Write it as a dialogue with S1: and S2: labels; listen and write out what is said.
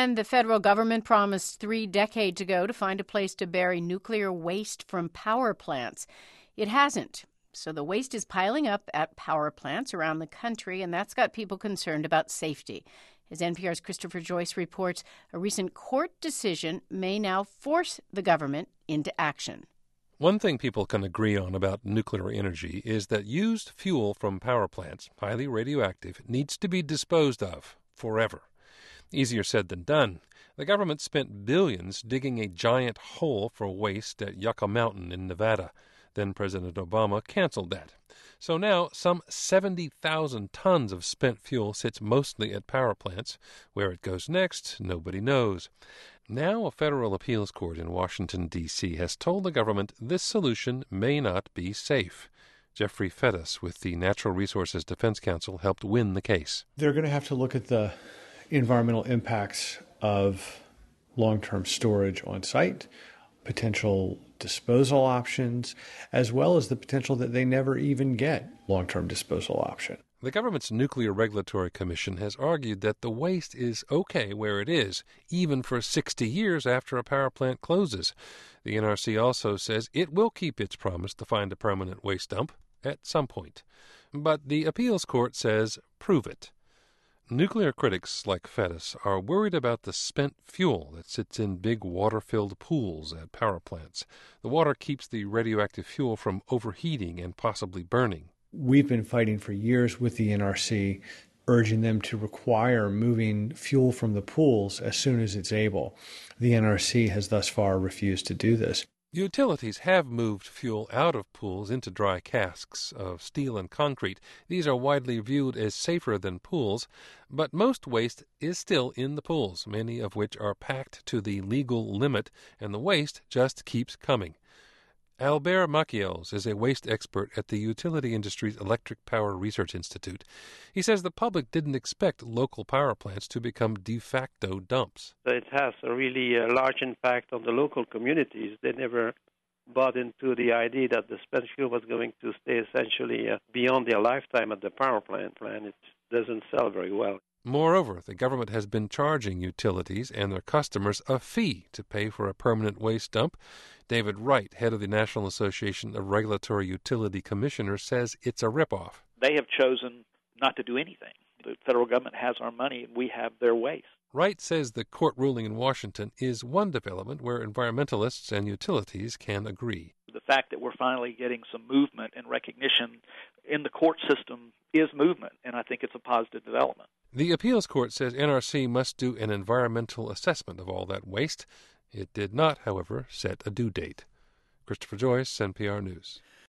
S1: And the federal government promised 3 decades ago to find a place to bury nuclear waste from power plants. It hasn't. So the waste is piling up at power plants around the country, and that's got people concerned about safety. As NPR's Christopher Joyce reports, a recent court decision may now force the government into action.
S2: One thing people can agree on about nuclear energy is that used fuel from power plants, highly radioactive, needs to be disposed of forever. Easier said than done. The government spent billions digging a giant hole for waste at Yucca Mountain in Nevada. Then President Obama canceled that. So now some 70,000 tons of spent fuel sits mostly at power plants. Where it goes next, nobody knows. Now a federal appeals court in Washington, D.C. has told the government this solution may not be safe. Jeffrey Fettus with the Natural Resources Defense Council helped win the case.
S3: They're going to have to look at the environmental impacts of long-term storage on site, potential disposal options, as well as the potential that they never even get long-term disposal option.
S2: The government's Nuclear Regulatory Commission has argued that the waste is okay where it is, even for 60 years after a power plant closes. The NRC also says it will keep its promise to find a permanent waste dump at some point. But the appeals court says prove it. Nuclear critics like Fettus are worried about the spent fuel that sits in big water-filled pools at power plants. The water keeps the radioactive fuel from overheating and possibly burning.
S3: We've been fighting for years with the NRC, urging them to require moving fuel from the pools as soon as it's able. The NRC has thus far refused to do this.
S2: Utilities have moved fuel out of pools into dry casks of steel and concrete. These are widely viewed as safer than pools, but most waste is still in the pools, many of which are packed to the legal limit, and the waste just keeps coming. Albert Maciels is a waste expert at the Utility Industries Electric Power Research Institute. He says the public didn't expect local power plants to become de facto dumps.
S4: It has a really large impact on the local communities. They never bought into the idea that the spent fuel was going to stay essentially beyond their lifetime at the power plant. It doesn't sell very well.
S2: Moreover, the government has been charging utilities and their customers a fee to pay for a permanent waste dump. David Wright, head of the National Association of Regulatory Utility Commissioners, says it's a ripoff.
S5: They have chosen not to do anything. The federal government has our money, and we have their waste.
S2: Wright says the court ruling in Washington is one development where environmentalists and utilities can agree.
S5: The fact that we're finally getting some movement and recognition in the court system is movement, and I think it's a positive development.
S2: The appeals court says NRC must do an environmental assessment of all that waste. It did not, however, set a due date. Christopher Joyce, NPR News.